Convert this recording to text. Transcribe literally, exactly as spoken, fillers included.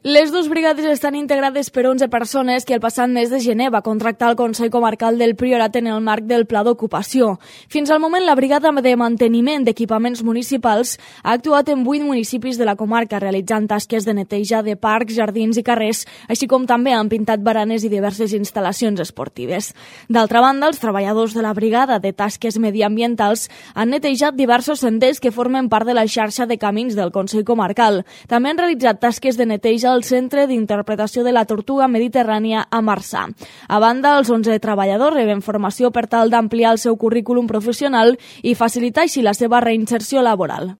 Les dues brigades estan integrades per onze persones que el passat mes de gener va contractar el Consell Comarcal del Priorat en el marc del Pla d'Ocupació. Fins al moment, la brigada de manteniment d'equipaments municipals ha actuat en vuit municipis de la comarca, realitzant tasques de neteja de parcs, jardins i carrers, així com també han pintat baranes i diverses instal·lacions esportives. D'altra banda, els treballadors de la brigada de tasques mediambientals han netejat diversos senders que formen part de la xarxa de camins del Consell Comarcal. També han realitzat tasques de neteja al Centre d'Interpretació de la Tortuga Mediterrània a Marçà. A banda, els onze treballadors reben formació per tal d'ampliar el seu currículum professional i facilitar així la seva reinserció laboral.